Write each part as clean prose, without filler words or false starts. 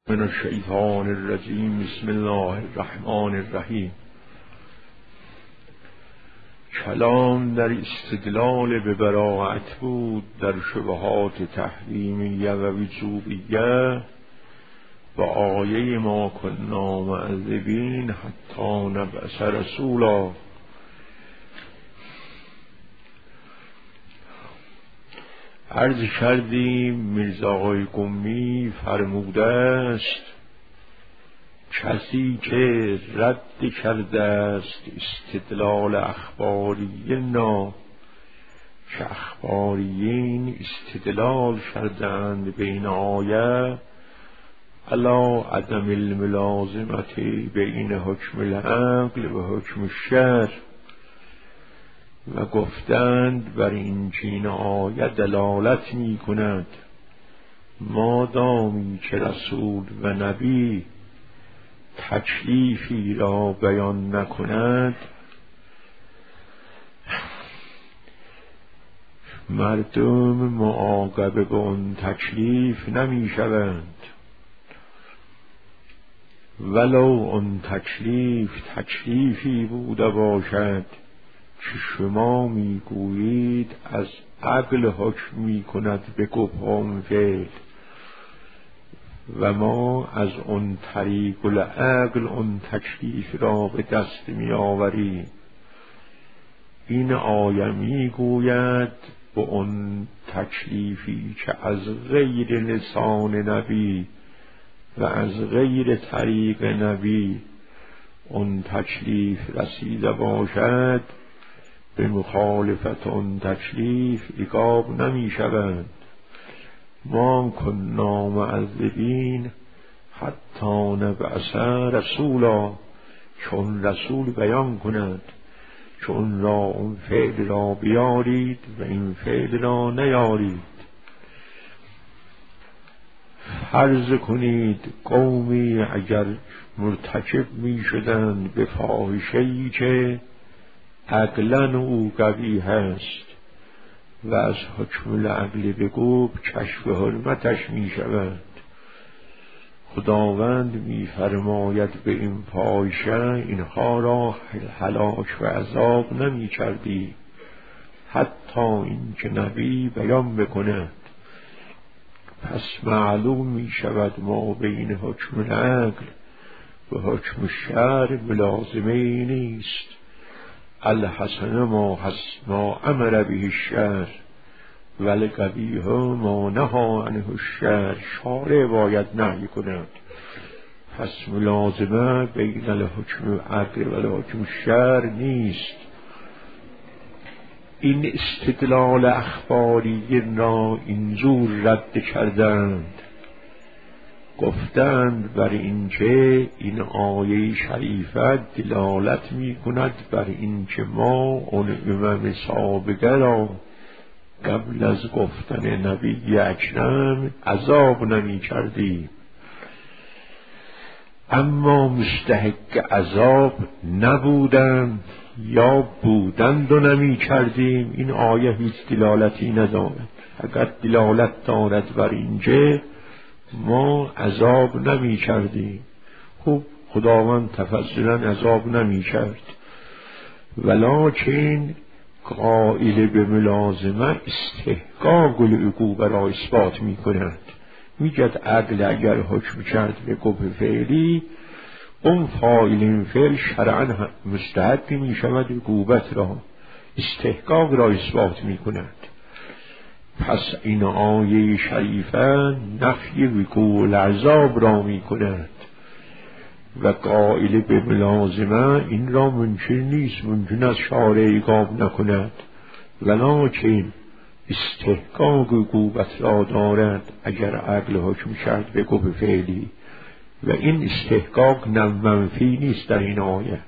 من الشیطان الرجیم. بسم الله الرحمن الرحیم. کلام در استدلال به براءت بود در شبهات تحریمیه و وجوبیه و آیه ما کنا معذبین حتی نبعث رسولا. عرض کردیم میرزا آقای قمی فرموده است کسی که رد کرده است استدلال اخبارینا که اخباریین استدلال کردند بین آیه علی عدم الملازمت بین حکم العقل و حکم الشرع و گفتند بر این چین آیه دلالت می کند مادامی که رسول و نبی تکلیفی را بیان نکند مردم معاقبه به آن تکلیف نمی شوند ولو آن تکلیفی بوده باشد که شما میگویید از عقل حکم میکند به گفهم فعل و ما از اون طریق العقل اون تکلیف را به دست میآوریم. این آیه میگوید به اون تکلیفی که از غیر لسان نبی و از غیر طریق نبی اون تکلیف رسیده باشد به مخالفت آن تکلیف عقاب نمی شوند. ما کنا معذبین حتی نبعث رسولا، چون رسول بیان کند چون را اون فعل را بیارید و این فعل را نیارید. فرض کنید قومی اگر مرتکب می شدند به فاحشه‌ای که عقلاً او قوی هست و از حکم العقل بگو کشف حرمتش می شود. خداوند می فرماید به این فاحشه اینها را هلاک و عذاب نمی کردی حتی این که نبی بیان بکند. پس معلوم می شود ما بین حکم العقل و حکم الشرع ملازمه نیست. الحسن ما امر به الشرع والقبیح ما نهی عنه الشرع. شارع باید نهی کند. پس ملازمه بین الحکم عقل و الحکم الشرع نیست. این استدلال اخباری را اینجور رد کردند، گفتند بر اینکه این آیه شریفه دلالت می کند بر اینکه ما اون امام سابقه را قبل از گفتن نبی اکرم عذاب نمی کردیم، اما مستحق عذاب نبودند یا بودند و نمی کردیم. این آیه هیچ دلالتی ندارد. اگر دلالت دارد بر اینکه ما عذاب نمی کردیم، خب خداوند تفضلا عذاب نمی کرد، ولکن قائل به ملازمه استحقاق العقوبه را اثبات می کند. می گد عقل اگر حکم کرد به گفت فعلی اون فاعل این فعل شرعا مستحق می شود عقوبت را، استحقاق را اثبات می کند. پس این آیه شریفه نفی وقوع العذاب را می کند و قائل به ملازمه این را ممکن نیست، ممکن است شارع عقاب نکند، ولکن استحقاق عقوبت را دارد اگر عقل حکم کرد به گفت فعلی و این استحقاق منفی نیست در این آیه.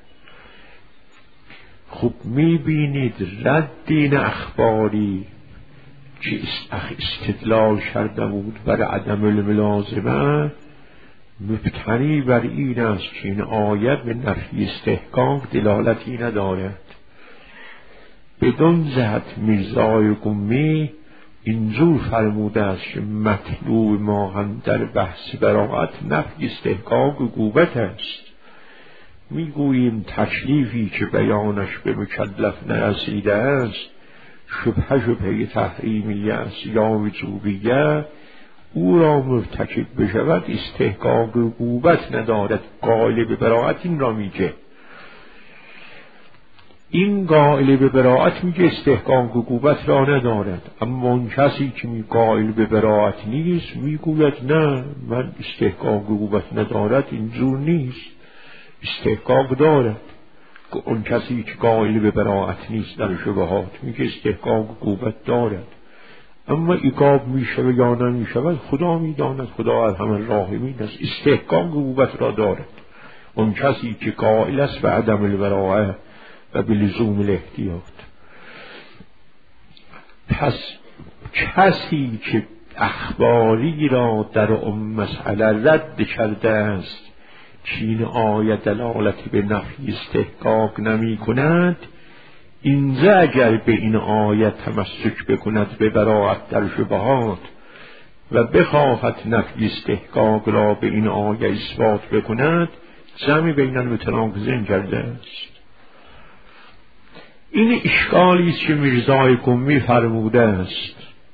خب می بینید رد این اخباری که استدلال کرده بود بر عدم الملازمه مبتنی بر این است که این آیه به نفی استحقاق دلالتی ندارد. بدون جهت میرزای قمی اینجور فرموده است که مطلوب ما هم در بحث براءت نفی استحقاق عقوبت است. میگوییم تکلیفی که بیانش به مکلف نرسیده است شبهه تحریمیه است یا وجوبیه، او را مرتکب بشود استحقاق عقوبت ندارد. قائل به براءت این را میگه. این قائل به براءت میگه استحقاق عقوبت را ندارد، اما اون کسی که قائل به براءت نیست میگوید نه من استحقاق عقوبت ندارد. اینجور نیست، استحقاق دارد. اون کسی که قائل به براءت نیست در شبهات میگه استحقاق عقوبت دارد، اما عقاب میشود یا نمیشود خدا میداند، خدا ارحم الراحمین است. استحقاق عقوبت را دارد اون کسی که قائل است به عدم البراءه و به لزوم الاحتیاط. پس کسی که اخباری را در اون مسئله رد کرده است که این آیه دلالتی به نفی استحقاق نمی کند، اینجا اگر به این آیه تمسک بکند به براءت در شبهات و بخواهد نفی استحقاق را به این آیه اثبات بکند، جمع بین المتناقضین کرده است. این اشکالی است که میرزای قمی فرموده است.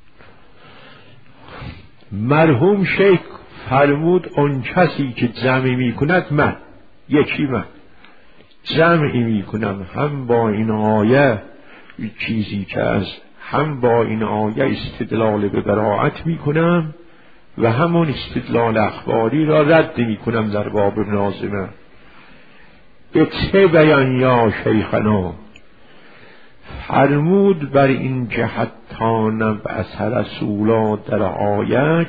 مرحوم شیخ فرمود اون کسی که جمع می کند من جمعی می کنم هم با این آیه چیزی که از هم با این آیه استدلال به براءت می کنم و همون استدلال اخباری را رد می کنم در باب لازمه. به چه بیان یا شیخنا؟ فرمود بر این جهت تا نبعث رسولا در آیه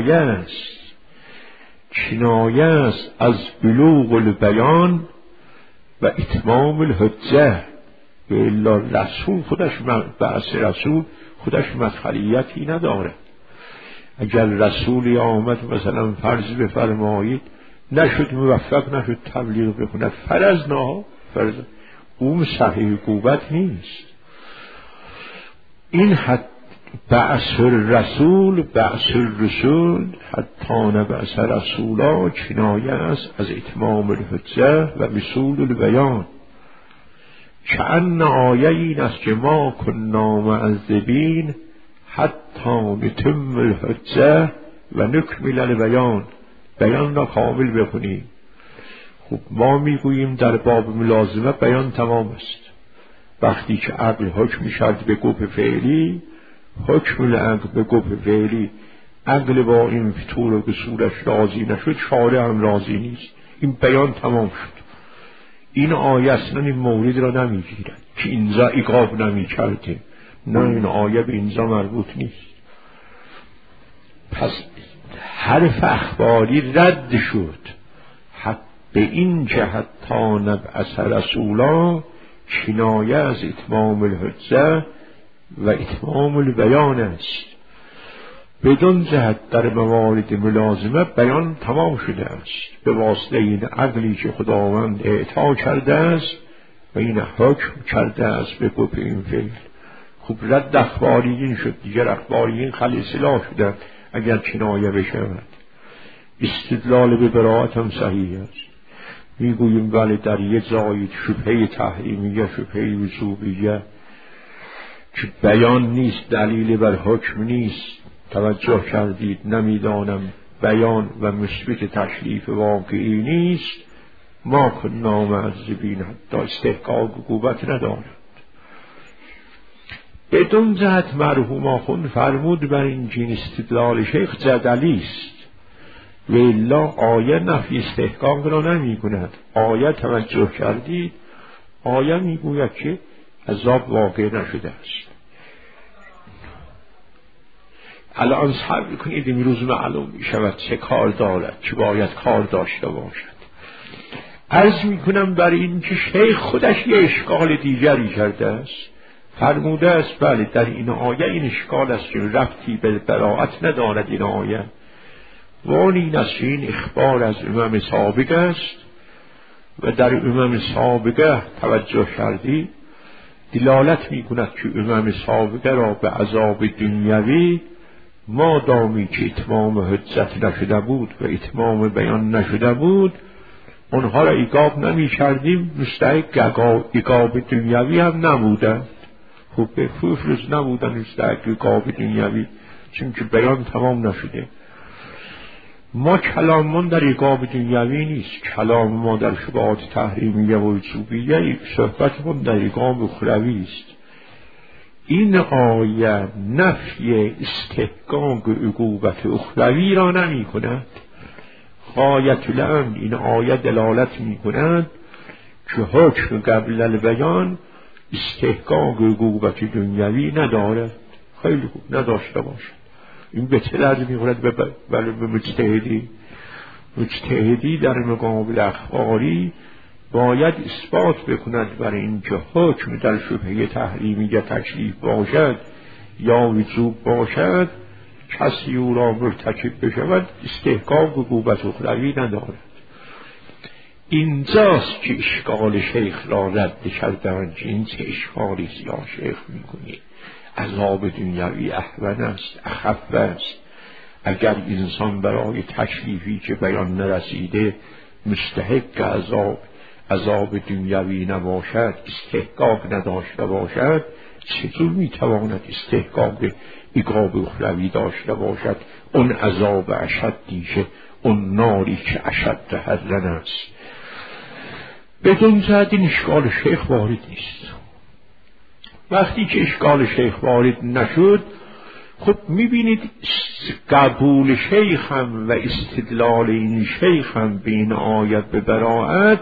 کنایه است از بلوغ البیان و اتمام الحجه. و الا رسول خودش بعث رسول خودش مسئولیتی نداره. اگر رسولی آمد مثلا فرض بفرمایید نشد موفق نشد تبلیغ بکند فرض اون صحیح عقوبت نیست. این حد بعث الرسول حتی نبعث رسولا کنایه است از اتمام الحجه و وصول البیان. کأن آیه این است که ما کنا معذبین حتی نتم الحجه و نکمل البیان، بیان را کامل بکنیم. خب ما میگوییم در باب ملازمه بیان تمام است. وقتی که عقل حکم شد به گفت فعلی، حکم العقل به گفت فعلی، عقل با این فطور و قصورش راضی نشد، شارع هم راضی نیست، این بیان تمام شد. این آیه اصلا این مورد را نمیگیرد که اینجا عقاب نمیکرده، نه این آیه به اینجا مربوط نیست. پس حرف اخباری رد شد. به این جهت تا نبعث رسولا کنایه از اتمام الحجه و اتمام البیان است. بدون جهت در موارد ملازمه بیان تمام شده است به واسطه این عقلی که خداوند اعطا کرده است و این حکم کرده است به گفت این فعل. خوب رد اخباریین شد، دیگر اخباریین خلیصلا شدند اگر کنایه بشود. استدلال به براءت هم صحیح است. میگوییم ولی در یه جایی شبهه تحریمیه شبهه وجوبیه که بیان نیست، دلیل بر حکم نیست، توجه کردید نمیدانم بیان و مثبت تکلیف واقعی نیست، ما کنا معذبین حتی استحقاق عقوبت ندارد. بدون جهت مرحوم آخوند فرمود بر این جین استدلال شیخ جدلی است و الا آیه نفی استحقاق را نمی کند. آیه توجه کردید، آیه می گوید که عذاب واقع نشده است. الان صبر کنید امروز معلوم می شود چه کار دارد، چه باید کار داشته باشد. عرض می کنم بر این که شیخ خودش یه اشکال دیگری کرده است. فرموده است بله در این آیه این اشکال است که ربطی به براءت ندارد این آیه، و این است که این اخبار از امام سابق است و در امام سابقه توجه کردی دلالت می کند که امم سابقه را به عذاب دنیوی ما دامی که اتمام حجت نشده بود و اتمام بیان نشده بود اونها را عقاب نمی کردیم، مستحق عقاب دنیوی هم نبودند. خب به روز نبودن مستحق عقاب دنیوی، چون که بیان تمام نشده. ما کلاممون در عقاب دنیوی نیست، کلام ما در شبهات تحریمیه و وجوبیه، صحبتمون در عقاب اخروی است. این آیه نفی استحقاق عقوبت اخروی را نمی کند. غایت الامر این آیه دلالت می کند که حکم قبل البیان استحقاق عقوبت دنیوی ندارد. خیلی خوب، نداشته باشد. این به چه درد می خورد؟ به مجتهدی در مقابل اخباری باید اثبات بکند برای اینکه حکم در شبهه تحریمی یا تکلیف باشد یا وجوب باشد، کسی او را مرتکب بشود استحقاق عقوبت اخروی ندارد. اینجاست که اشکال شیخ را رد کردند که این چه اشکالی یا شیخ میکنی؟ عذاب دنیوی اهون است، اخف است. اگر انسان برای تکلیفی که بیان نرسیده مستحق عذاب دنیوی نباشد، استحقاق نداشته باشد، چطور میتواند استحقاق عقاب اخروی داشته باشد؟ اون عذاب اشدی که اون ناری که اشد حرن است. بدون زد این اشکال شیخ وارد نیست. وقتی که اشکال شیخ وارد نشد، خب میبینید قبول شیخ هم و استدلال این شیخ هم به این آیت به براءت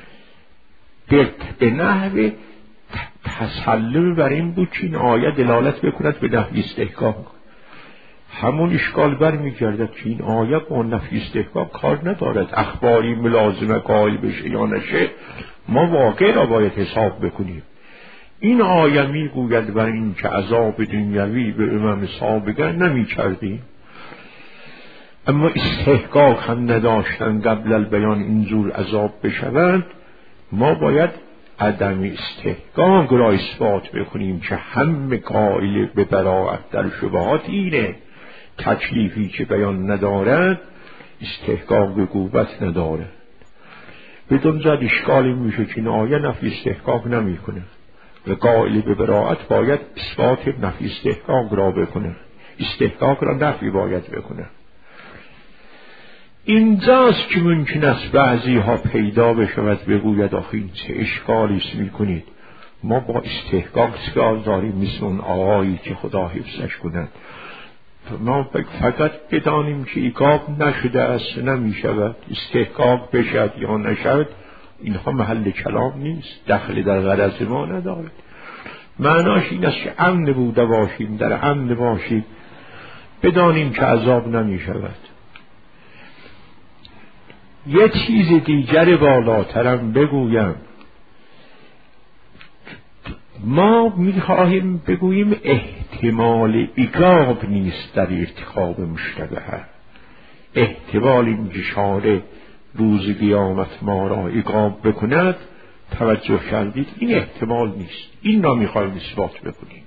به نحو تسلم بر این بود که این آیه دلالت بکند به نفی استحقاق. همون اشکال برمیگردد که این آیه با نفی استحقاق کار ندارد. اخباری ملازمه قائل بشه یا نشه، ما واقع را باید حساب بکنیم. این آیه میگوید بر این که عذاب دنیوی به امم سابقه نمی کردیم، اما استحقاق هم نداشتن قبل البیان اینجور عذاب بشوند. ما باید عدم استحقاق را اثبات بکنیم که همه قائل به براءت در شبهات اینه، تکلیفی که بیان ندارد استحقاق عقوبت ندارد. بدون زد اشکالی میشه که این آیه نفی استحقاق نمی کنه و قائل به براءت باید اثبات نفی استحقاق را بکنه، استحقاق را نفی باید بکنه. اینجاست که ممکن است بعضی ها پیدا بشود بگوید آخه این چه اشکالیست میکنید، ما با استحقاق چیکار داریم؟ مثل اون آقایی که خدا حفظش کند، ما فقط بدانیم که عقاب نشده است نمیشود، استحقاق بشد یا نشد اینها محل کلام نیست، دخل در غرض ما ندارد. معناش این است که امن بوده باشیم، در امن باشیم، بدانیم که عذاب نمیشود. یه چیز دیگر بالاترم بگویم، ما میخواهیم بگوییم احتمال عقاب نیست در ارتکاب مشتبه. احتمال این که شارع روز قیامت ما را عقاب بکند، توجه کردید؟ این احتمال نیست، این را میخواهیم اثبات بکنیم.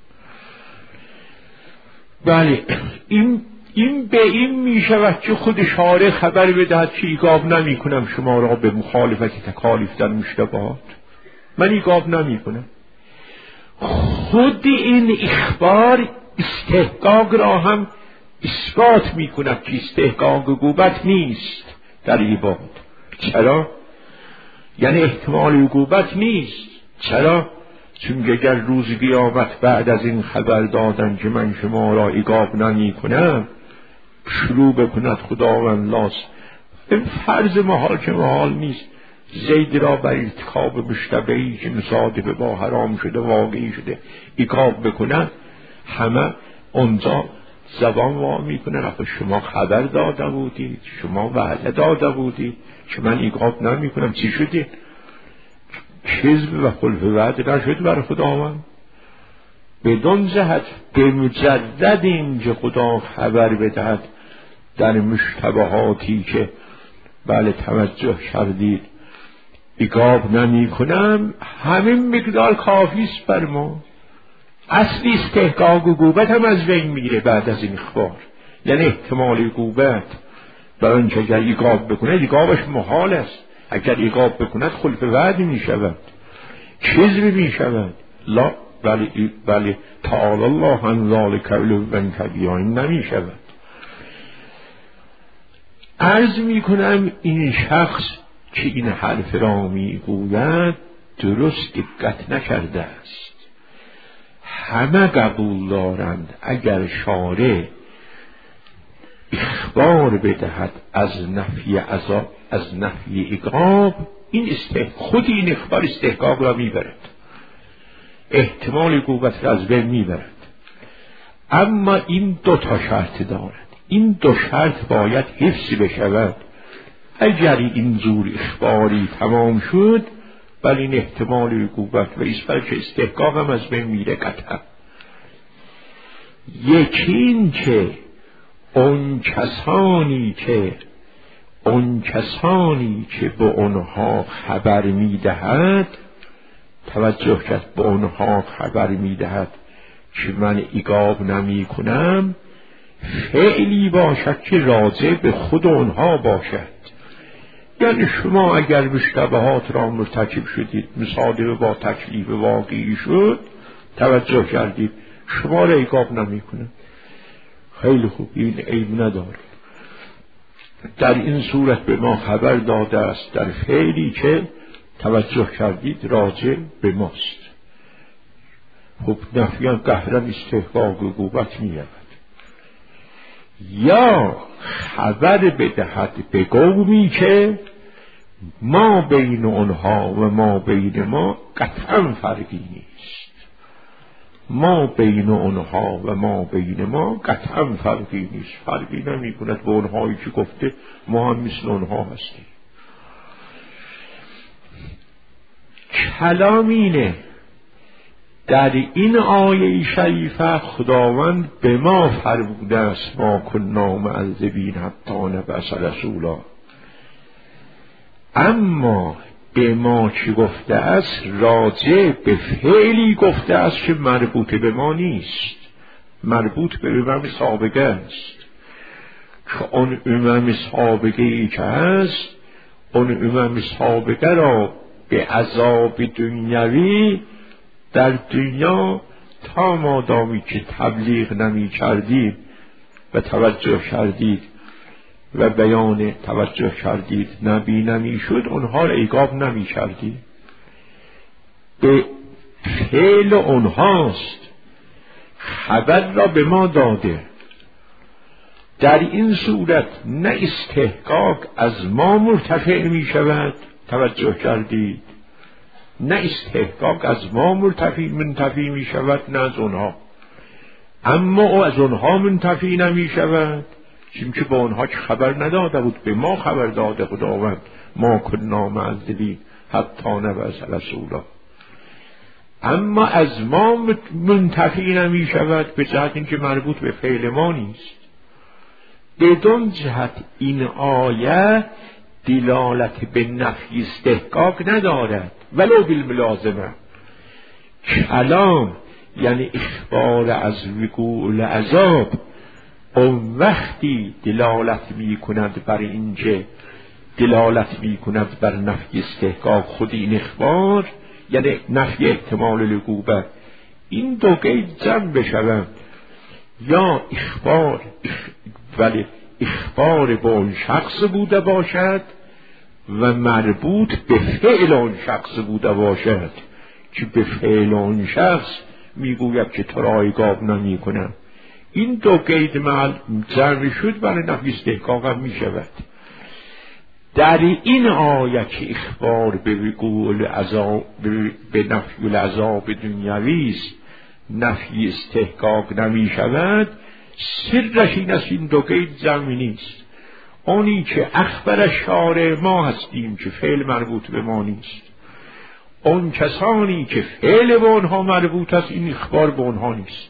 بله، این به این می شود که خود شارع خبر بدهد که عقاب نمی کنم شما را به مخالفت تکالیف در مشتبهات، من عقاب نمی کنم. خود این اخبار استحقاق را هم اثبات می کند که استحقاق عقوبت نیست در عباد. چرا؟ یعنی احتمال عقوبت نیست. چرا؟ چون اگر روز قیامت بعد از این خبر دادن که من شما را عقاب نمی کنم، شروع بکند خداوند لاس این فرض محال که محال نیست، زید را بر ارتکاب مشتبهی که مصادف با حرام شده واقعی شده عقاب بکند، همه اونجا زبان وا میکنن آخه شما خبر داده بودید، شما وعده داده بودید که من عقاب نمی کنم، چی شده؟ کذب و خلف وعده نشد بر خداوند. بدون جهت به مجدد این که خدا خبر بدهد در مشتبهاتی که بله توجه کردید عقاب نمی کنم همین مقدار کافی است بر ما. اصلی استحقاق عقوبت هم از بین میره بعد از این اخبار. یعنی احتمال عقوبت برای آنچه اگر عقاب بکند عقابش محال است. اگر عقاب بکند خلف وعد می شود، کذب می شود. لا بله تعالی الله عن ذلک علوا کبیرا نمی شود. عرض می کنم این شخص که این حرف را می گوید درست دقت نکرده است. همه قبول دارند اگر شارع اخبار بدهد از نفی عذاب، از نفی عقاب، این خود این اخبار استحقاق را میبرد، احتمال عقوبت را از بین میبرد. اما این دو تا شرط دارد. این دو شرط باید حفظ بشود. اگر این زور اخباری تمام شد ولی این احتمال عقوبت و که استحقاق هم از بین میره قطعا. یکین که اون کسانی که به اونها خبر میدهد، توجه کرد، به اونها خبر میدهد که من عقاب نمی کنم، فعلی باشد که راجع به خود اونها باشد. یعنی شما اگر مشتبهات را مرتکب شدید، مصادره با تکلیف واقعی شد، توجه کردید، شما را عقاب نمی کنم. خیلی خوب، این عیب نداره. در این صورت به ما خبر داده است در فعلی که توجه کردید راجع به ماست. خب نفیان قهرن استحقاق عقوبت می‌یابد. یا خبر بدهد به قومی که ما بین اونها و ما بین ما قطعا فرقی نیست. ما بین اونها و ما بین ما قطعا فرقی نیست. فرقی نمی کند به اونهایی که گفته ما هم مثل اونها هستیم. کلام اینه در این آیه شریفه خداوند به ما فرموده است ما کنا معذبین حتی نبعث رسولا. اما به ما چی گفته است؟ راجع به فعلی گفته است که مربوط به ما نیست، مربوط به امم سابقه است. که اون امم سابقه ای که هست، اون امم سابقه را به عذاب دنیوی در دنیا تا مادامی که تبلیغ نمی کردید و توجه کردید و بیان توجه کردید نبی نمی شد، اونها را عقاب نمی کردید. به فعل اونهاست خبر را به ما داده. در این صورت نه استحقاق از ما مرتفع می شود، توجه کردید، نه استحقاق از ما منتفی می شود، نه از اونها. اما او از اونها منتفی نمی شود چون که با اونها که خبر نداده بود، به ما خبر داده خداوند ما کنا معذبین حتی نبعث رسولا. اما از ما منتفی نمی شود به جهت اینکه مربوط به فعل ما نیست. بدون جهت این آیه دلالت به نفی استحقاق ندارد ولو بالملازمه. کلام یعنی اخبار از وقوع العذاب اون وقتی دلالت می کند بر اینکه دلالت می کند بر نفی استحقاق خود این اخبار، یعنی نفی احتمال العقوبت. این دو قید جمع بشوند، یا اخبار ولی اخبار با اون شخص بوده باشد و مربوط به فعل اون شخص بوده باشد که به فعل اون شخص میگوید که تو را عقاب نمی کنم. این دو قید جمع شد برای نفی استحقاق هم می شود. در این آیه که اخبار به وقوع العذاب به نفی العذاب دنیوی است، نفی استحقاق نمی شود. سرش این است این دو قید جمع نیست. اونی که اخبر شارع ما هستیم که فعل مربوط به ما نیست، اون کسانی که فعل به اونها مربوط است این اخبار به اونها نیست.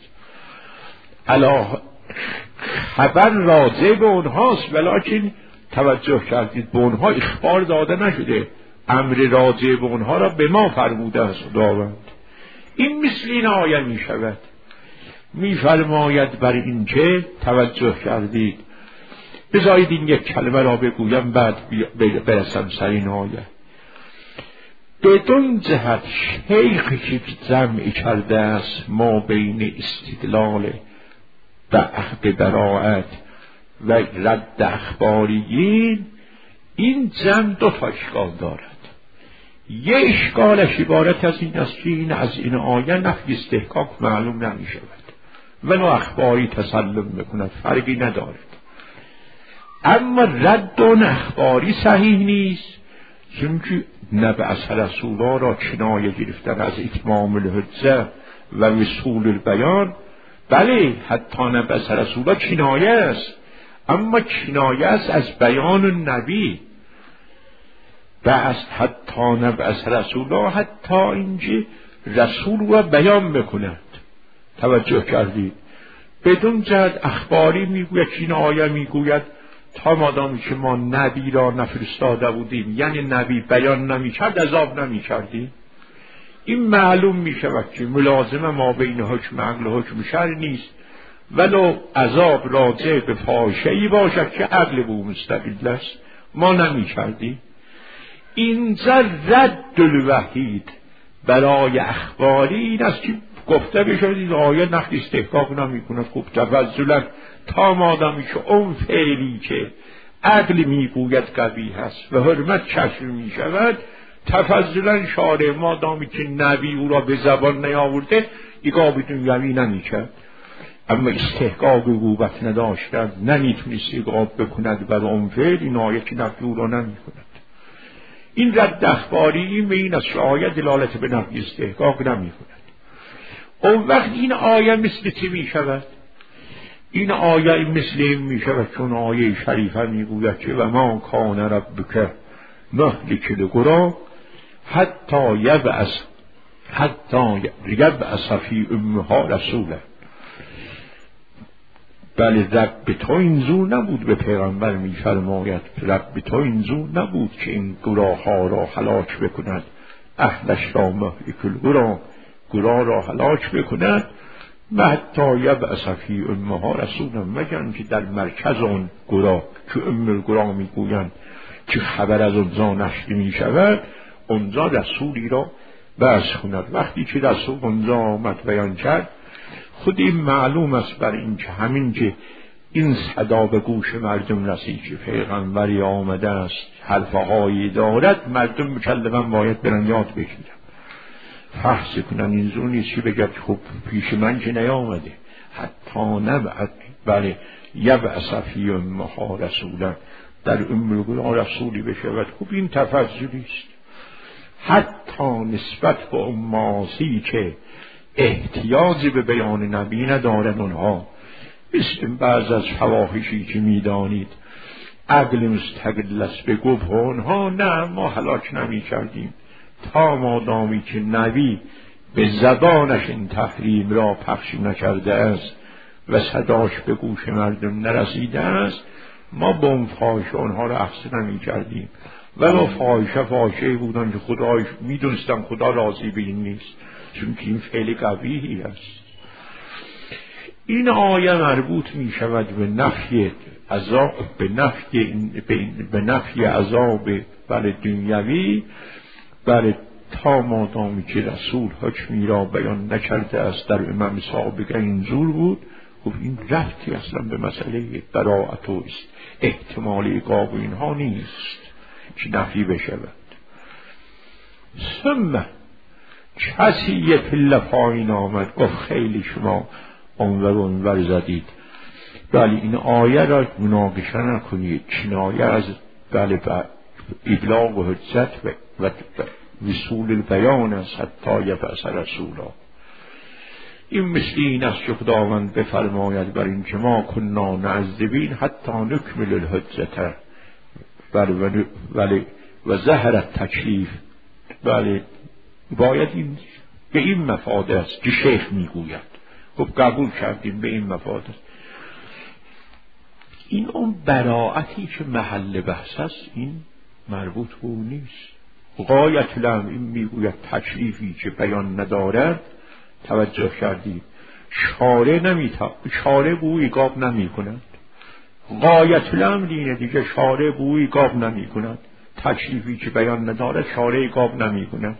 خبر راجع به اونهاست ولکن توجه کردید به اونها اخبار داده نشده، امر راجع به اونها را به ما فرموده است خداوند. این مثل این آیه می شود. می فرماید بر این که توجه کردید. بذارید این یک کلمه را بگویم بعد برسم سر این آیه. بدون جهت شیخی که جمع کرده است ما بین استدلال به عهد براءت و رد اخباریین، این جمع دو تا اشکال دارد. یک اشکالش عبارت از این است که این از این آیه نفی استحقاق معلوم نمی شود ولو اخباری تسلم میکند، فرقی ندارد. اما رد اون اخباری صحیح نیست، چون نبعث رسولا را کنایه گرفتن از اتمام الحجه و وصول البیان. بله حتی نبعث رسولا کنایه است، اما کنایه است از بیان النبی. بعض حتی نبعث رسولا حتی اینجا رسول را بیان بکند. توجه کردید؟ بدون جهت اخباری میگوید که این آیه میگوید تا مادامی که ما نبی را نفرستاده بودیم، یعنی نبی بیان نمیکرد عذاب نمیکردیم. این معلوم میشود که ملازمه ما بین حکم عقل و حکم شرع نیست، ولو عذاب راجع به فاحشه‌ای باشد که عقل به او مستقل است ما نمیکردیم. اینجا رد الوحید برای اخباری این است که گفته بشود این آیه نقد استحقاق نمی کند. خب تفضلا تا مادامی که اون فعلی که عقل میگوید قوی هست و حرمت چشم می شود، تفضلا شارع مادامی که نبی او را به زبان نیاورده ایقاب دنیوی نمی کرد. اما استحقاق عقوبت نداشتن نمیتونست ایقاب بکند بر اون فعل، این آیه که نفی او را نمی کند. این رد اخباری این به این از آیه دلالت به نفی استحقاق نمی کند. اون وقت این آیه مثل چه می شود؟ این آیه مثل این می شود چون آیه شریفه می گوید که و ما کان ربک مهلک القری حتی یبعث فی امها رسولا. بله رب تو این زور نبود، به پیغمبر می فرماید رب تو این زور نبود که این گراها را هلاک بکند، اهلش را مهلک القری گراه را هلاک بکند و حتی یبعث فی امها رسولا، مگر که در مرکز اون گراه که ام القری میگویند که خبر از اونجا نشر می شود اونجا رسولی را بعث کند. وقتی که رسول اونجا آمد بیان کرد، خود این معلوم است بر این که همین که این صدا به گوش مردم رسید که پیغمبری آمده است حرفهایی دارد، مردم مکلما باید برن یاد بگیرن، فحص کنن. این زور نیست که بگد خب پیش من که نیامده. حتی نبعد بله یبعث فی امها رسولا، در ام القری رسولی بشود. خب این تفضلی است. حتی نسبت به اماسی که احتیاجی به بیان نبی ندارن اونها، مثل بعض از فواحشی که میدانید عقل مستقل است به گفت اونها نه ما هلاک نمی کردیم تا مادامی که نبی به زبانش این تحریم را پخش نکرده است و صداش به گوش مردم نرسیده است، ما با اون فاحشه اونها را اخذ نمی کردیم. ولو فاحشه بودن که خدایش میدونستن خدا راضی به این نیست، چون که این فعل قبیحی است. این آیه مربوط می شود به نفی عذاب، به نفی عذاب بر دنیوی، بر تا مادامی که رسول حکمی را بیان نکرده است. در امام سابقه این زور بود. خب این رفتی اصلا به مسئله براءت و احتمال عقاب اینها نیست که نفی بشود. ثم کسی یه پله پایین آمد گفت خیلی شما اونور زدید، ولی این آیه را مناقشه نکنید. کنایه از بله ابلاغ و حجت و وصول البیان است حتی یبعث رسولا. این مثل این است که خداوند بفرماید بر این که ما کنا نعذبین حتی نکمل الحجت ولی و ظهر التکلیف. بله باید این به این مفاد است که شیخ میگوید. خب قبول کردیم به این مفاد است. این اون براعتی که محل بحث است این مربوط به اون نیست. غایت الامر این میگوید تکلیفی که بیان ندارد. توجه کردید شارع بوی گاب نمی کند. غایت الامر اینه دیگه، شارع بوی گاب نمی کند. تکلیفی که بیان ندارد شارع گاب نمی کند.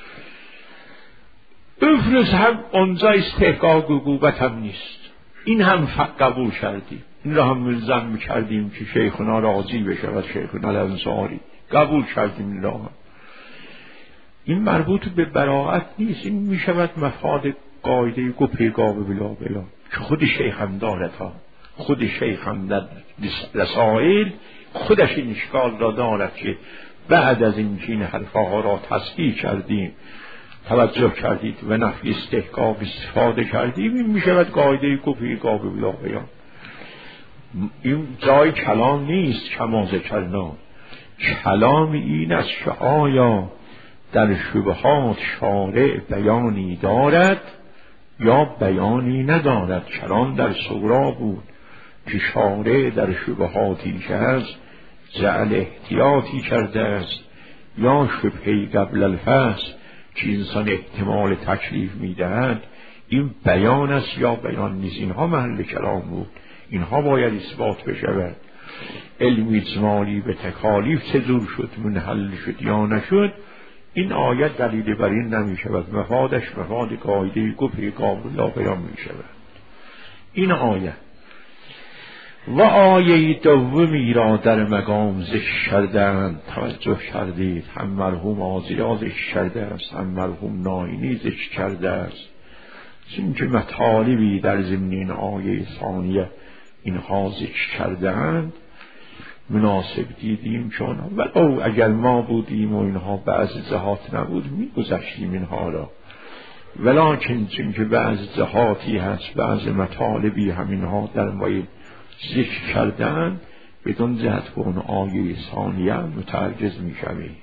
افرز هم اونجا استحقاق عقوبت هم نیست. این هم قبول کردیم، این را هم ملزم میکردیم که شیخنا راضی بشه و شیخنا الانصاری قبول کردیم. این را هم این مربوط به براءت نیست، این میشود مفاد قاعده گو پیگاه بلا بلا که خود شیخ هم دارد ها. خود شیخ هم در رسائل خودش این اشکال را دارد که بعد از این حرفها را تصحیح کردیم، توجه کردید و نفی استحقاق استفاده کردیم، این میشود قاعده گو پیگاه بلا بلا. این جای کلام نیست. کما ذکرنا کلام این است که آیا در شبهات شارع بیانی دارد یا بیانی ندارد. کلام در صغرا بود که شارع در شبهاتی که هست جعل احتیاطی کرده است یا شبهی قبل الفصل که انسان احتمال تکلیف میدهد. این بیان است یا بیان نیست. اینها محل کلام بود، اینها باید اثبات بشود. علم اجمالی به تکالیف چجور شد، منحل شد یا نشد، این آیت دلیل بر این نمی شود. مفادش مفاد قاعده گو پیگاه بلا بیان می شود. این آیت و آیه دومی را در مقام ذکر کردند. توجه کردید، هم مرحوم آزیا ذکر کرده است، هم مرحوم ناینی ذکر کرده است. چون که مطالبی در ضمن این آیه ثانیه اینها ذکر کردند، مناسب دیدیم چون ولو اگر ما بودیم و اینها بعض جهات نبود میگذشتیم اینها را، ولکن چون که بعض جهاتی هست بعض مطالبی همینها در مایه ذکر کردن، بدون جهت به اون آیه ثانیه متعرض می شویم.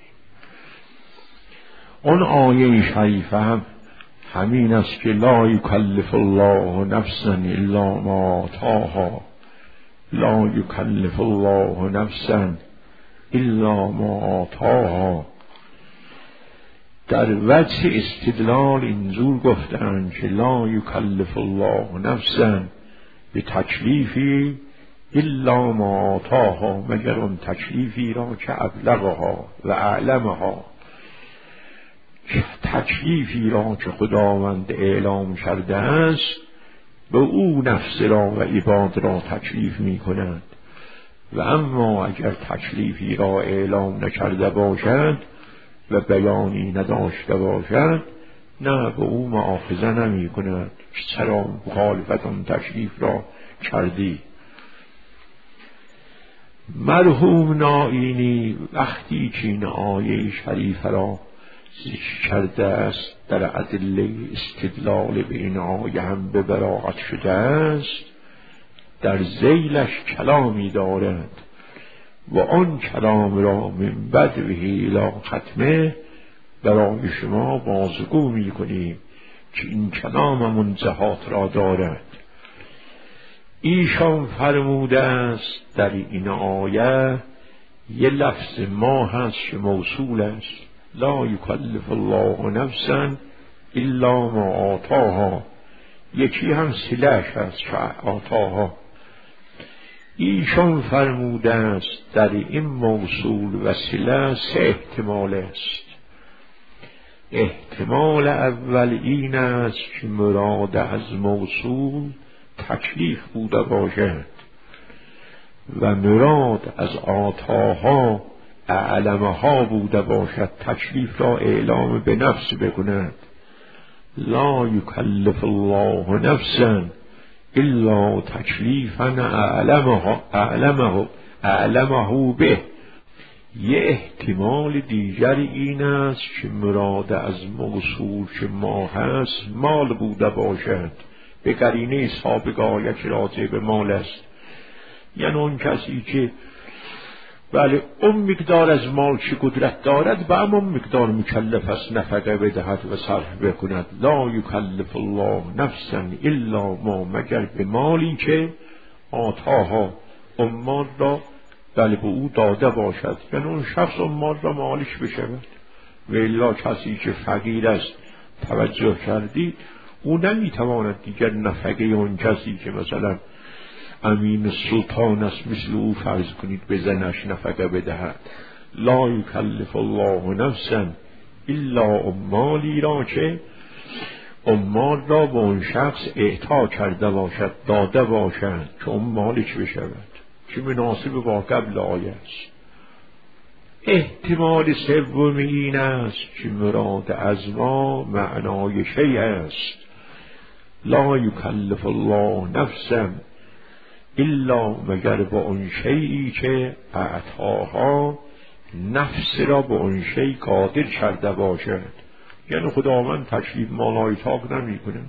اون آیه شریفه هم همین است که لا یکلف الله نفسا الا ما آتاها، لا یکلف الله نفسا الا ما آتاها. در وجه استدلال اینجور گفتند که لا یکلف الله نفسا به تکلیفی الا ما آتاها، مگر اون تکلیفی را که ابلغها و اعلمها، تکلیفی را که خداوند اعلام کرده است به او نفس را و عباد را تکلیف می کند. و اما اگر تکلیفی را اعلام نکرده باشد و بیانی نداشته باشد، نه به او مؤاخذه نمی کند چرا مخالفت آن تکلیف را کردی. مرحوم ناینی وقتی که این آیه شریف را ذکر کرده است، در ادله استدلال به این آیه هم به براءت شده است، در ذیلش کلامی دارد و آن کلام را من بدوه الی ختمه برای شما بازگو می کنیم که این کلام منجهات را دارد. ایشان فرموده است در این آیه یه لفظ ما هست که موصول است، لا یکلف الله نفسا الا ما آتاها، یکی هم صله‌اش هست که آتاها. ایشان فرموده است در این موصول و صله سه احتمال است. احتمال اول این است که مراد از موصول تکلیف بوده باشد و مراد از آتاها اعلمها بوده باشد، تکلیف را اعلام به نفس بکند. لا یکلف الله نفسا الا تکلیفا اعلمه به. یه احتمال دیگر این است که مراد از موصول که ما هست مال بوده باشد، به قرینه سابقه که راجع به مال است. یعنی اون کسی که بله اون مقدار از مال که قدرت دارد و اون مقدار مکلف است نفقه بدهد و صرف بکند. لا یکلف الله نفسا الا ما، مگر به مالی که آتاها اون مال را بله به او داده باشد، یعنی اون شخص اون مال را مالش بشود. و الا کسی که فقیر است توجه کردید او نمیتواند دیگر نفقه اون کسی که مثلا امین سلطان است مثل او فرض کنید به زنش نفقه بدهد. لا یکلف الله نفسا الا عمالی را که عمال را به اون شخص اعطا کرده باشد، داده باشد که اون مالک بشود، که مناسب با قبل آیه است. احتمال سوم این است که مراد از ما معنای شیء است. لا یکلف الله نفسا الا مگر با اون شیئی که اعطاها نفس را به اون شیء قادر کرده باشد. یعنی خداوند تکلیف مالای تاق نمی کند،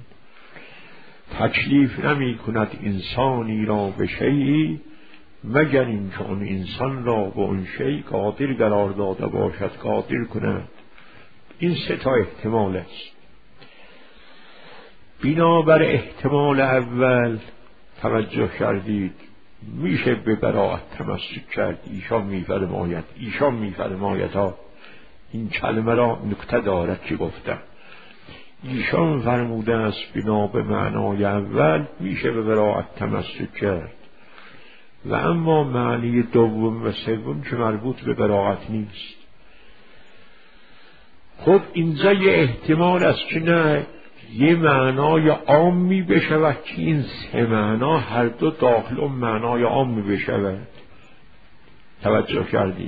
تکلیف نمی کند انسانی را به شیئی مگر اینکه اون انسان را به اون شیء قادر قرار داده باشد، قادر کند. این سه تا احتمال است. بنابر احتمال اول توجه کردید میشه به براءت تمسک کرد. ایشان میفرماید ها این کلمه را نکته دارد که گفتم. ایشان فرموده است بنا به معنای اول میشه به براءت تمسک کرد، و اما معنی دوم و سوم که مربوط به براءت نیست. خب اینجا یه احتمال است که نه یه معنای عامی بشود که این سه معنا هر دو داخل اون معنای عامی بشود. توجه کردی؟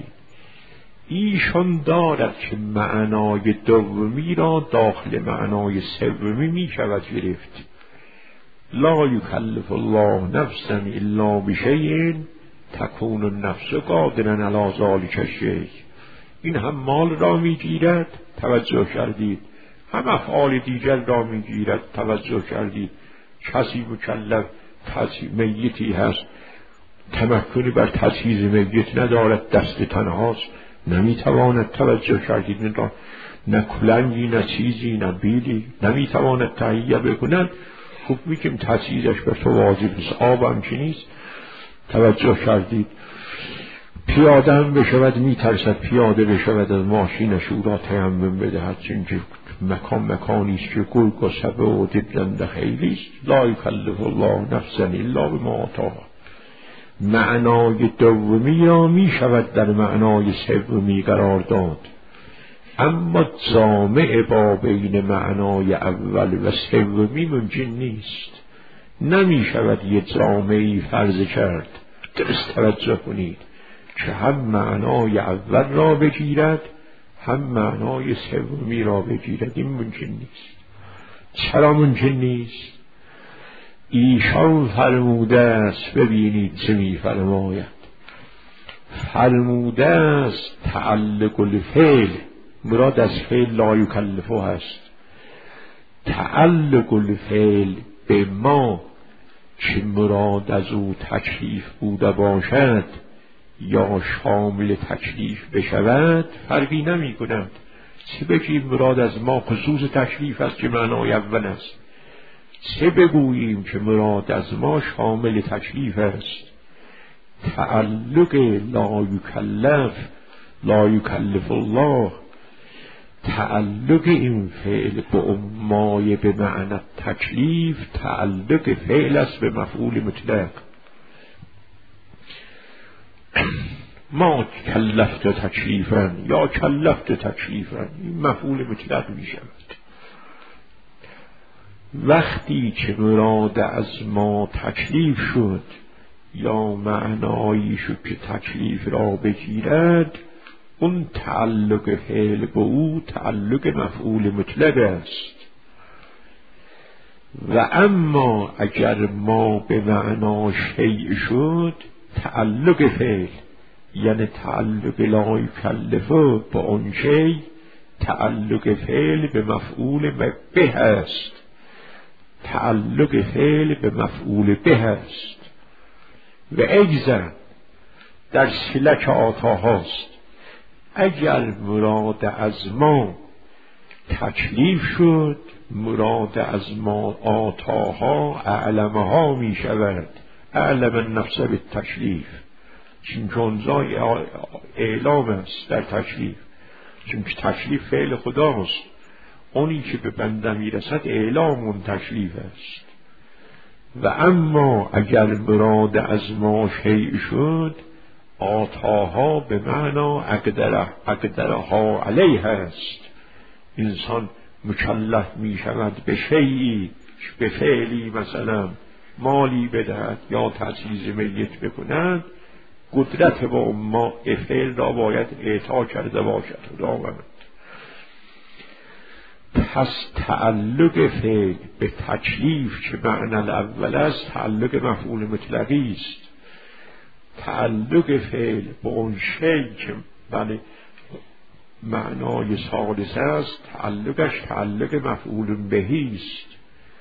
ایشان دارد که معنای دومی را داخل معنای سومی می شود گرفت. لا یکلف الله نفسا الا بشیء تکون النفس قادرا علی ذلک الشیء. این هم مال را می گیرد، توجه کردید، هم افعال دیگر را می گیرد. توجه کردید کسی مکلف میتی هست، تمکنی بر تجهیز میت ندارد، دست تنهاست، نمیتواند، توجه کردید، نه کلنگی نه چیزی نه بیلی نمیتواند تهیه بکند. خوب میگیم تجهیزش بر تو واجب نیست، آب هم که نیست. توجه کردید پیاده هم بشود میترسد پیاده بشود از ماشینش او را تیمم بدهد، چون مکانیست که گرگ و سبه و دبلند خیلیست. لا یکلف الله نفسا الا بما آتاها. معنای دومی را می شود در معنای سومی قرار داد، اما جامع با بین معنای اول و سومی ممکن نیست. نمی شود یه جامعی فرض کرد. درست توجه کنید که هم معنای اول را بگیرد هم معنای سومی را بگیرد. این ممکن نیست. چرا ممکن نیست؟ ایشان فرموده است، ببینید چه می فرماید. فرموده است تعلق الفعل، مراد از فعل لا یکلفه هست. تعلق الفعل به ما که مراد از او تکلیف بوده باشد یا شامل تکلیف بشود فرقی نمی کند. چه بگیم مراد از ما خصوص تکلیف است که معنای اول است، چه بگوییم که مراد از ما شامل تکلیف است. تعلق لا یکلف الله، تعلق این فعل به مایه به معنی تکلیف تعلق فعل است به مفعول مطلق. ما کلفت تکلیفا یا کلفت تکلیفا، این مفعول مطلق می شود. وقتی که مراد از ما تکلیف شد یا معنایی شد که تکلیف را بگیرد، اون تعلق فعل به او تعلق مفعول مطلق است. و اما اگر ما به معنا شیء شد، تعلق فعل یعنی تعلق لا یکلفه با اون شیء تعلق فعل به مفعول به است. تعلق فعل به مفعول به است. و اجزا در سلک آتاهاست. اگر مراد از ما تکلیف شد، مراد از ما آتاها اعلمها می شود. اعلم النفس بالتکلیف، چون جنزای اعلام است در تکلیف. چون که تکلیف فعل خداست. اونی که به بنده میرسد اعلام اون تکلیف است. و اما اگر مراد از ما شیء شد، آتاها به معنا اقدرها علیه است. انسان مکلف می شود به شیئی، به فعلی، مثلا مالی بدهد یا تعزیز میت بکند، قدرت با ما فعل را باید اعطا کرده باشد خداوند. پس تعلق فعل به تکلیف که معنی الاول است تعلق مفعول مطلقی است. تعلق فعل به اون شی که بله معنای ثالث است تعلقش تعلق مفعول بهی است.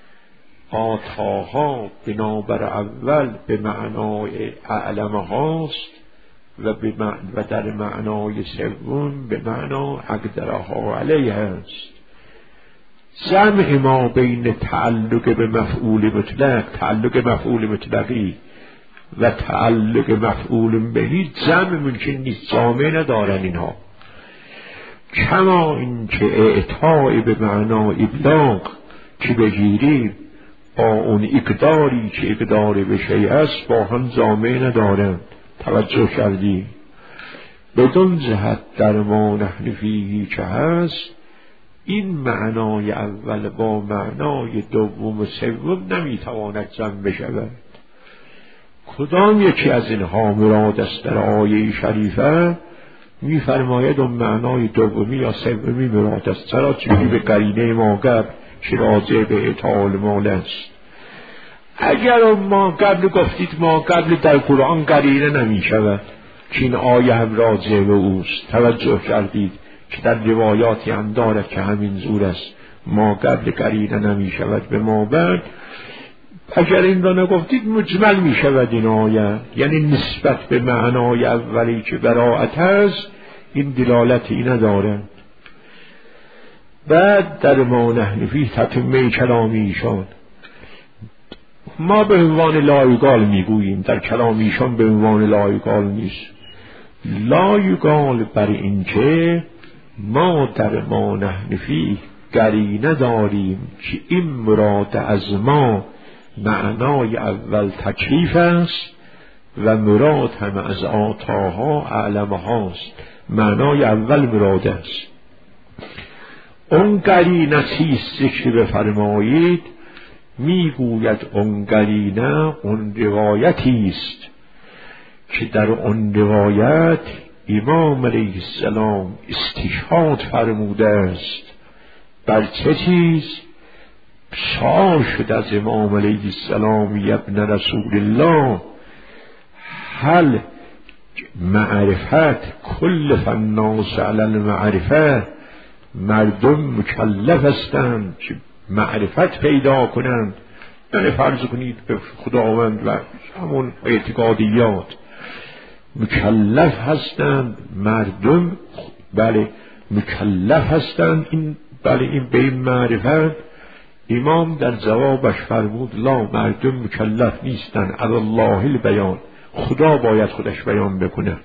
آتاها بنابر اول به معنای اعلم هاست و در معنای سوم به معنا اقدرها علیه است. جمع ما بین تعلق به مفعول مطلق، تعلق مفعول مطلقی و تعلق مفعول بهی جمع ممکن نیست، جامعه ندارن اینها. کما این که اعطای به معنا ابلاغ که بگیریم با اون اقداری که اقدار به شیء است با هم جامعه ندارن. توجه کردی؟ بدون جهت در ما نحن فیه که هست، این معنای اول با معنای دوم و سوم نمیتواند جمع بشود. کدام یکی از اینها مراد است در آیه شریفه؟ میفرماید اون معنای دومی یا سومی مراد است. چرا؟ چون به قرینه ما قبل که راجع به اعطاء المال است. اگر ما قبل گفتید ما قبل در قرآن قرینه نمی شود که این آیه هم راجع به اوست. توجه کردید که در روایاتی هم دارد که همین زور است، ما قبل قرینه نمی شود به ما بعد. اگر این را نگفتید مجمل می شود این آیه، یعنی نسبت به معنای اولی که براءت هست این دلالتی ندارد. بعد در ما نحن فیه تتمه کلام ایشان، ما به عنوان لایقال میگوییم، در کلام ایشان به عنوان لایقال نیست. لایقال بر این که ما در ما نحن فیه قرینه داریم که این مراد از ما معنای اول تکلیف است و مراد هم از آتاها اعلم هاست. معنای اول مراد است. اون قرینه چیست که بفرمایید؟ میگوید اون قرینه اون روایتی است که در اون روایت امام علیه السلام استشهاد فرموده است. بر چه چیز؟ سوال شد از امام علیه السلام یا ابن رسول الله هل معرفت کل الناس علی المعرفه، مردم مکلف هستند که معرفت پیدا کنند. یعنی فرض کنید به خداوند و همون اعتقادیات مکلف هستند مردم، بله مکلف هستند این، بله این به این معرفت. امام در جوابش فرمود لا، مردم مکلف نیستند، علی الله البیان، خدا باید خودش بیان بکند،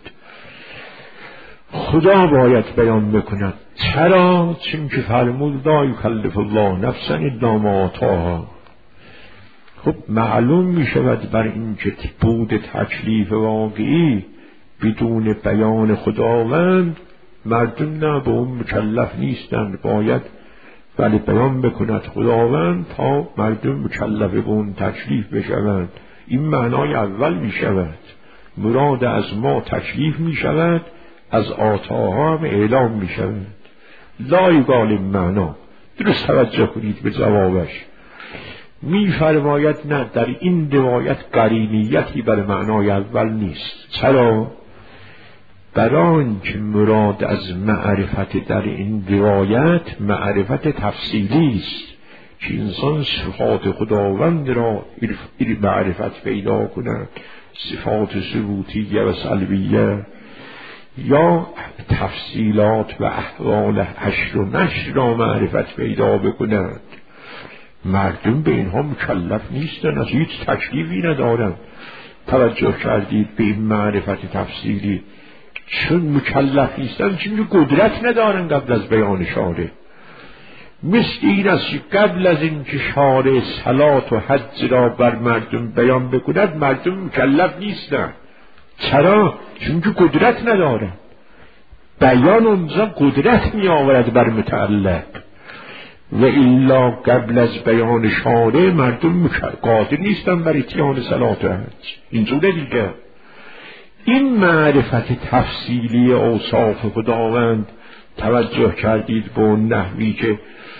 خدا باید بیان بکند. چرا؟ چون که فرمود لا یکلف الله نفسا الا ما آتاها. خب معلوم می شود بر این که بود تکلیف واقعی بدون بیان خداوند مردم نه به اون مکلف نیستند، باید ولی بیان بکند خداوند تا مردم مکلف به اون تکلیف بشوند. این معنای اول می شود. مراد از ما تکلیف می شود، از آتاها هم اعلام می شود. لایقال این معنا. درست توجه کنید به جوابش. می فرماید نه، در این روایت قرینیتی بر معنای اول نیست. چرا؟ بران که مراد از معرفت در این روایت معرفت تفصیلی است که انسان صفات خداوند را معرفت پیدا کند، صفات ثبوتیه و سلبیه، یا تفصیلات و احوال حشر و نشر را معرفت پیدا بکند. مردم به اینها مکلف نیستن، از هیچ تکلیفی ندارن. توجه کردید به این معرفت تفصیلی چون مکلف نیستن، چون قدرت ندارن قبل از بیان شارع. مثل این است که قبل از اینکه شارع صلات و حج را بر مردم بیان بکند مردم مکلف نیستن. چرا؟ چون قدرت ندارن. بیان اونجا قدرت می آورد بر متعلق، و الا قبل از بیان شارع مردم قادر نیستن بر اتیان صلات و حج. اینجوره دیگه. این معرفت تفصیلی اوصاف خداوند توجه کردید به اون نحوی که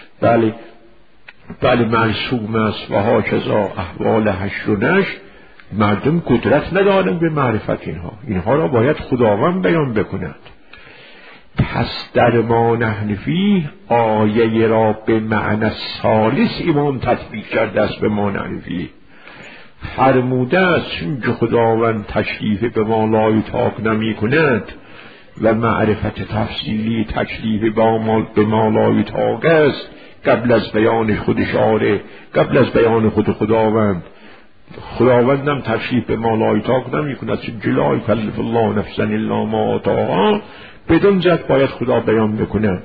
بله مرسوم است و هاکذا احوال حشر و نشر، مردم قدرت ندارن به معرفت اینها را باید خداوند بیان بکند. پس در ما نحن فیه آیه را به معنی ثالث امام تطبیق کرده است. به ما نحن فیه فرموده است چون که خداوند تشریف به ما لا یطاق نمی کند و معرفت تفصیلی تکلیف به ما لا یطاق است قبل از بیان خود شارع، قبل از بیان خود خداوند. خداوندم تشریف به ما لا یطاق نمی کند، چون لا یکلف الله نفسا الا ما آتاها، بدون جهت باید خدا بیان بکند.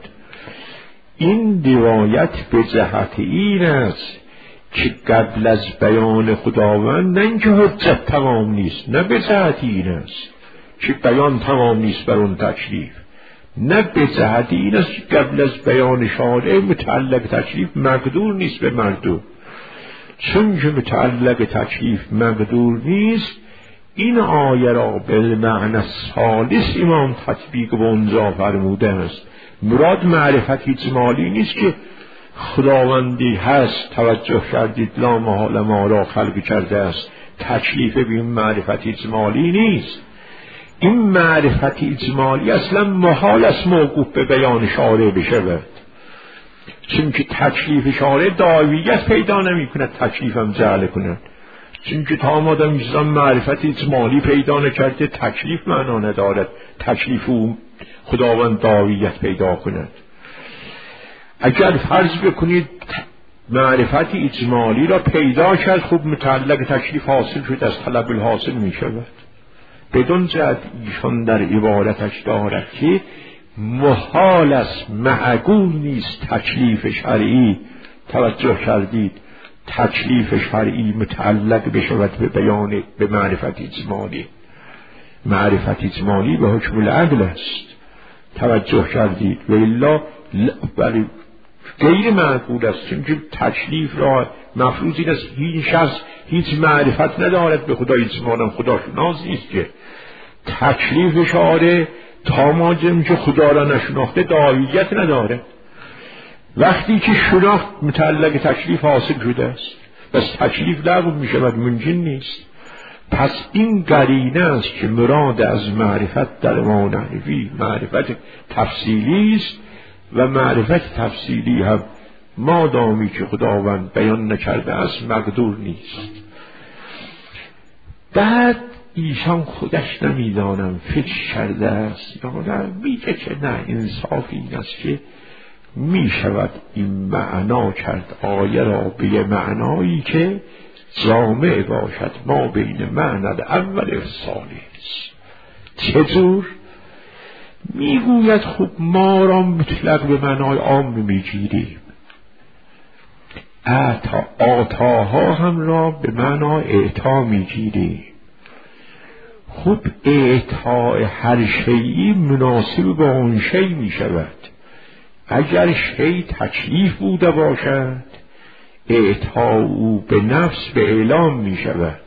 این روایت به جهت این است که قبل از بیان خداوند نه اینکه حجت تمام نیست، نه به جهت این است که بیان تمام نیست بر اون تکلیف، نه به جهت این است که قبل از بیان شارع متعلق تکلیف مقدور نیست به مردم. چون که متعلق تکلیف مقدور نیست، این آیه را به معنی ثالث امام تطبیق به اونجا فرموده است. مراد معرفت اجمالی نیست که خداوندی هست، توجه کردید لا محال ما را خلق کرده است، تکلیف به این معرفت اجمالی نیست. این معرفت اجمالی اصلا محال است موقوف به بیان شارع بشود، چون که تکلیف شارع دعویت پیدا نمی کند، تکلیف هم جعل کند. چون که تا مادم میزان معرفت اجمالی پیدا نکرده تکلیف معنا ندارد، تکلیف او خداوند دعویت پیدا کند. اگر فرض بکنید معرفت اجمالی را پیدا کرد، خوب متعلق تکلیف حاصل شد، از طلب الحاصل می شود. بدون جهت ایشان در عبارتش دارد که محال است، معقول نیست تکلیف شرعی، توجه کردید، تکلیف شرعی متعلق بشود به بیان به معرفت اجمالی. معرفت اجمالی به حکم العقل است، توجه کردید، و الا برای غیر معقول است. چون که تکلیف را مفروض این است این شخص هیچ معرفت ندارد به خدا اجمالا، خدا شناس نیست که تکلیف شارع تا ماجم که خدا را نشناخته دعویت نداره. وقتی که شناخت متعلق تکلیف حاصل شده است، بس تکلیف لغو می شود، ممکن نیست. پس این قرینه است که مراد از معرفت در ما نحن فیه معرفت تفصیلی است، و معرفت تفصیلی هم مادامی که خداوند بیان نکرده است مقدور نیست. بعد ایشان خودش نمیدانم فکر کرده است یا نه، میگه که نه، انصاف این است که می شود این معنا کرد آیه را به یه معنایی که جامع باشد ما بین معنی اول و ثالث. چطور؟ میگوید خب ما را مطلق به معنای عام میگیریم، آتاها هم را به معنای اعطا میگیریم. خب اعطای هر شیئی مناسب با اون شی می شود. اگر شی تکلیف بوده باشد اعطا او به نفس به اعلام می شود.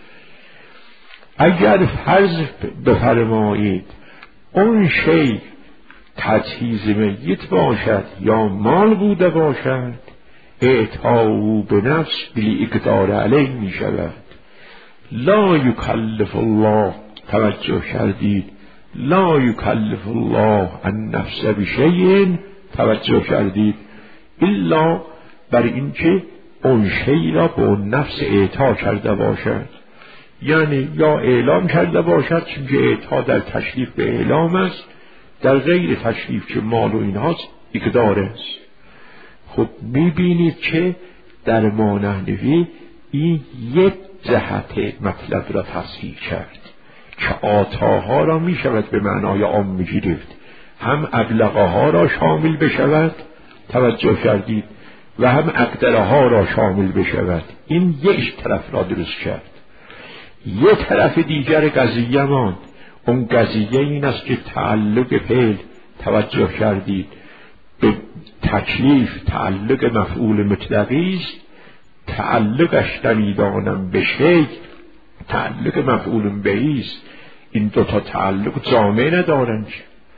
اگر فرض بفرمایید اون شی تجهیز میت باشد یا مال بوده باشد اعطا او به نفس بی اقدار علیه می شود. لا یکلف الله، توجه کردید، لا یکلف الله النفس بشیء، توجه کردید، الا بر اینکه اون شی را به اون نفس اعطا کرده باشد، یعنی یا اعلام کرده باشد، چون که اعطا در تشریف به اعلام است، در غیر تشریف که مال و اینهاست اقدار است. خب میبینید که در مانحنوی این یک جهت مطلب را تصحیح کرد. که آتاها را می شود به معنای عام گرفت، هم ابلغها را شامل بشود، توجه کردید، و هم اقدرها را شامل بشود. این یک طرف را درست کرد. یک طرف دیگر قضیه ماند. اون قضیه این است که تعلق فعل، توجه کردید، به تکلیف تعلق مفعول مطلقی است، تعلقش دمیدانم به شی تعلق مفعول بهی است. این دوتا تعلق جامعه ندارند.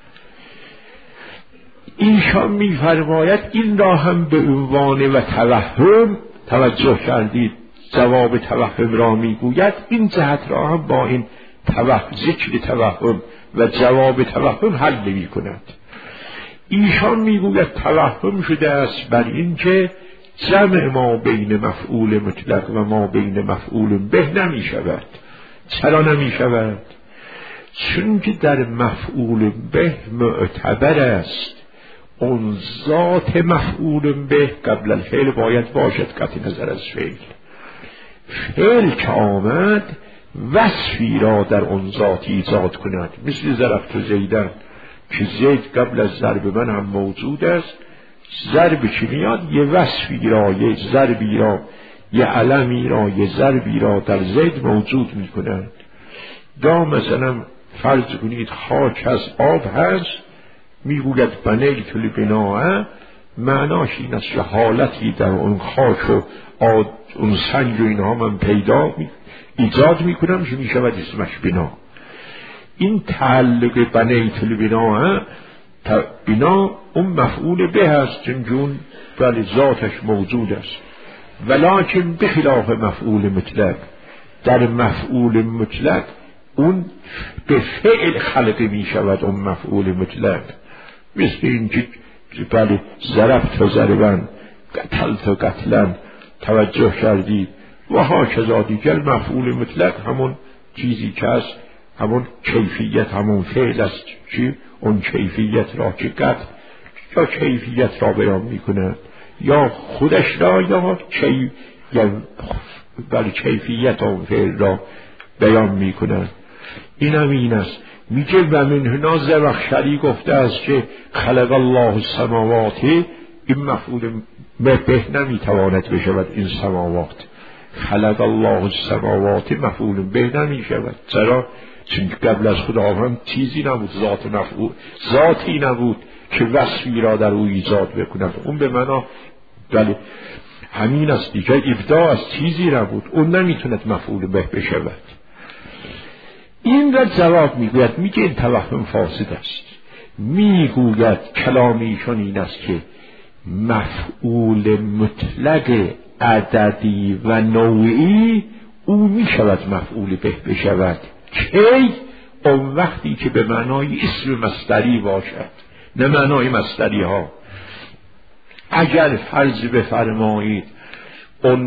ایشان می‌فرماید این را هم به عنوان و توهم، توجه کردید، جواب توهم را میگوید. این جهت را هم با این ذکر توهم و جواب توهم حل می‌کند. ایشان میگوید توهم شده است بر این که جمع ما بین مفعول مطلق و ما بین مفعول به نمی شود. چرا نمی شود؟ چون که در مفعول به معتبر است اون ذات مفعول به قبل الفعل باید باشد، قطع نظر از فعل. فعل که آمد وصفی را در اون ذات ایجاد کند، مثل ضربت زیدن که زید قبل از ضرب من هم موجود است. ضرب که میاد یه وصفی را، یه ضربی را، یه علمی را، یه ضربی را در زید موجود میکند. دا مثلا فرض کنید خاک از آب هست، میگوید بنیت البناء، معناش این است که حالتی در اون خاک و اون سنگ و اینها من ایجاد میکنم که میشود اسمش بنا. این تعلق بنیت البناء، بنا اون مفعول به هست، چون بله ذاتش موجود است. ولکن بخلاف مفعول مطلق، در مفعول مطلق اون به فعل خلقه می شود. اون مفعول مطلق مثل این که بله ضربت و ضربن، قتلت و قتلن، توجه کردید، و ها کذا دیگر. مفعول مطلق همون چیزی که است، همون کیفیت، همون فعل است که اون کیفیت را که قطع یا کیفیت را بیان می کند، یا خودش را یا بله کیفیت اون فعل را بیان می کند. این هم این است. میگه و من هنا زمخشری گفته است که خلق الله السماوات، این مفعول به نمیتواند بشود. این سماوات، خلق الله السماوات مفعول به نمی شود. چرا؟ چون قبل از خداوند چیزی نبود، ذاتی نبود که وصفی را در او ایجاد بکند. اون به معنا بله همین است دیگه، ابداع از چیزی نبود، اون نمیتوند مفعول به بشود. این را جواب میگوید، میگه این توهم فاسد است. میگوید کلامیشون این است که مفعول مطلق عددی و نوعی او میشود مفعول به بشود. کی؟ اون وقتی که به معنای اسم مصدری باشد، نه معنای مصدری ها. اگر فرض بفرمایید اون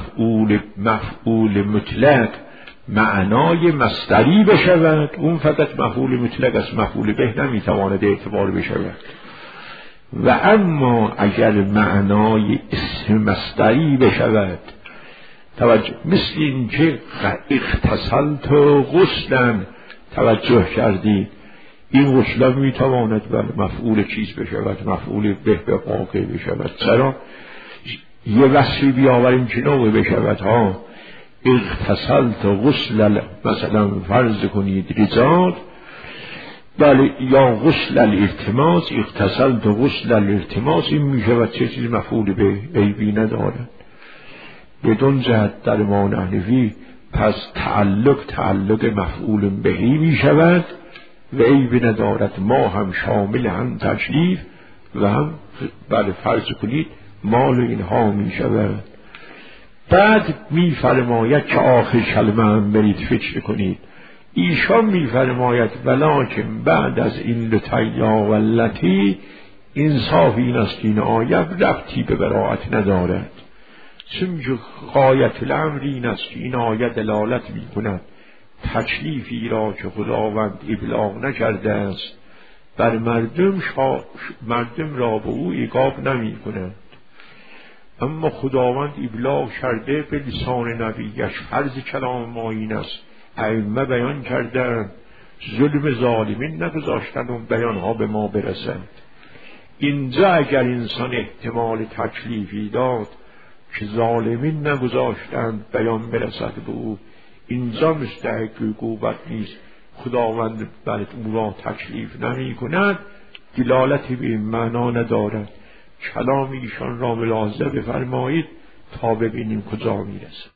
مفعول مطلق معنای مصدری بشود، اون فقط مفعول مطلق از مفعول به نمیتواند اعتبار بشود. و اما اگر معنای اسم مصدری بشود، توجه، مثل این که اغتسلت غسلا، توجه کردید، این غسلا میتواند مفعول چیز بشود، مفعول به واقع بشود. چرا؟ یه وصفی بیاوریم که نوع بشود ها. اغتسلت غسل، مثلا فرض کنید رجال، بله، یا غسل الالتماس، اغتسلت غسل الالتماس، این میشود چه چیز مفعول به، عیبی ندارد. بدون جهت در ما نحوی پس تعلق مفعول بهی می شود و عیبی ندارد. ما هم شامل هم تشریف و هم بله فرض کنید مال اینها می شود. بعد می فرماید که آخر کلمه هم برید فکر کنید. ایشان می فرماید ولکن بعد از این لطیا و لطی، انصاف این است که این آیه ربطی به براءت ندارد. چون غایت الامر این است که این آیه دلالت می کند تکلیفی را که خداوند ابلاغ نکرده است بر مردم را به او عقاب نمی کند. اما خداوند ابلاغ کرده به لسان نبیش. فرض کلام ما این است ائمه بیان کردند ظلم ظالمین نگذاشتن اون بیانها به ما برسند. اینجا اگر انسان احتمال تکلیفی داد که ظالمین نگذاشتند بیان برسد به او، اینجا مستحق عقوبت نیست، خداوند بر او را تکلیف نمی کند، دلالتی به این معنا ندارد. کلام ایشان را ملاحظه بفرمایید تا ببینیم کجا میرسد.